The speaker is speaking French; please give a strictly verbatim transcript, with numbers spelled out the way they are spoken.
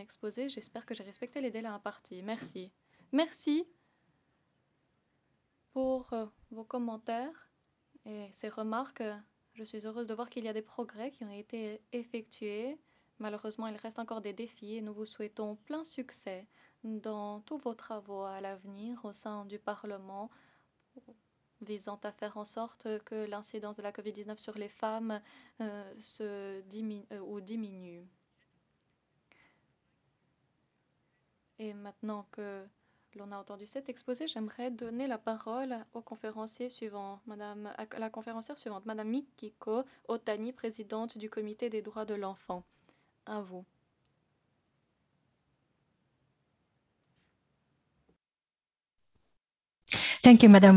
exposé. J'espère que j'ai respecté les délais impartis. Merci. Merci pour euh, vos commentaires et ces remarques. Je suis heureuse de voir qu'il y a des progrès qui ont été effectués. Malheureusement, il reste encore des défis et nous vous souhaitons plein succès dans tous vos travaux à l'avenir au sein du Parlement visant à faire en sorte que l'incidence de la covid dix-neuf sur les femmes euh, se diminue, euh, ou diminue. Et maintenant que l'on a entendu cet exposé, j'aimerais donner la parole au conférencier suivant, Madame, à la conférencière suivante, Madame Mikiko Otani, présidente du Comité des droits de l'enfant. À vous. Thank you, Madam